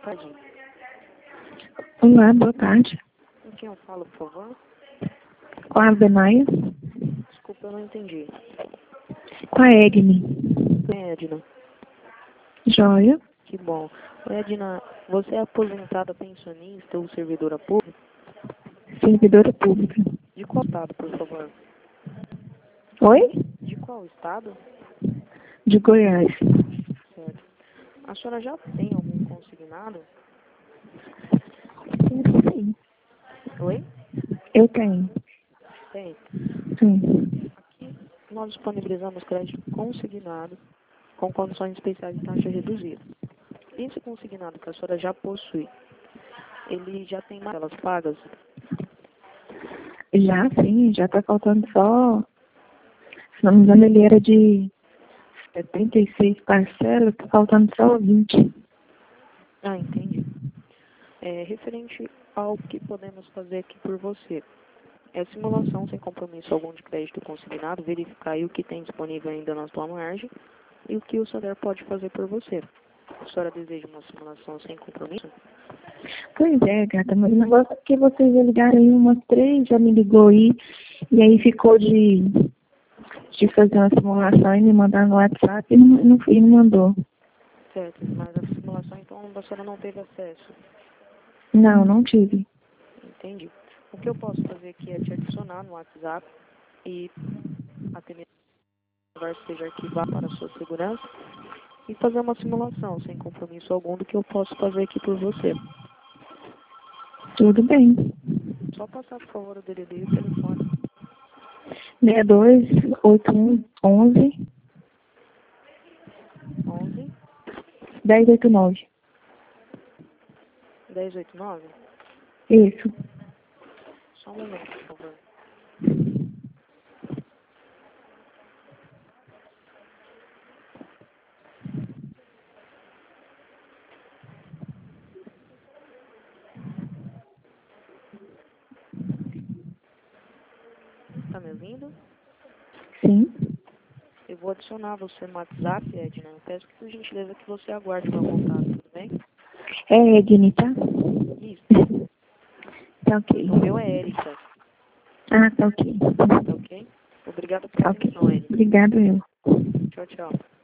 tarde. Olá, boa tarde. Com quem eu falo, por favor? Com a Zenaia? Desculpa, eu não entendi. Com a Egni. Quem é, Edna? Joia. Que bom. Ô, Edna, você é aposentada pensionista ou servidora pública? Servidora pública. De qual estado, por favor? Oi? De qual estado? De Goiás. Certo. A senhora já tem algum consignado? Sim. Oi? Eu tenho. Tem. Sim. Aqui nós disponibilizamos crédito consignado com condições especiais de taxa reduzida. Esse consignado que a senhora já possui, ele já tem elas pagas? Já, sim. Já tá faltando só... Se não me engano, ele era de 76 parcelas. Tá faltando só 20. Ah, entendi. Referente ao que podemos fazer aqui por você. É simulação sem compromisso algum de crédito consignado, verificar aí o que tem disponível ainda na sua margem e o que o Sader pode fazer por você. A senhora deseja uma simulação sem compromisso? Pois é, gata. Mas o negócio é que vocês já ligaram aí umas 3, já me ligou aí. E aí ficou de fazer uma simulação e me mandar no WhatsApp e não mandou. Certo, mas a simulação então a senhora não teve acesso. Não, não tive. Entendi. O que eu posso fazer aqui é te adicionar no WhatsApp e atender seja arquivado para a sua segurança e fazer uma simulação sem compromisso algum do que eu posso fazer aqui por você. Tudo bem. Só passar, por favor, o DDD e o telefone. 628111 11 1089. 1089. Isso. Só um momento, por favor. Tá me ouvindo? Sim. Eu vou adicionar você no WhatsApp, Edna. Eu peço que, por gentileza, que você aguarde meu contato, tudo bem? É Edni, tá? Isso. Tá ok. O meu é Erika, Ah, tá ok. tá ok? Obrigado pela Tá ok. atenção, Edna. Obrigado, eu. Tchau, tchau.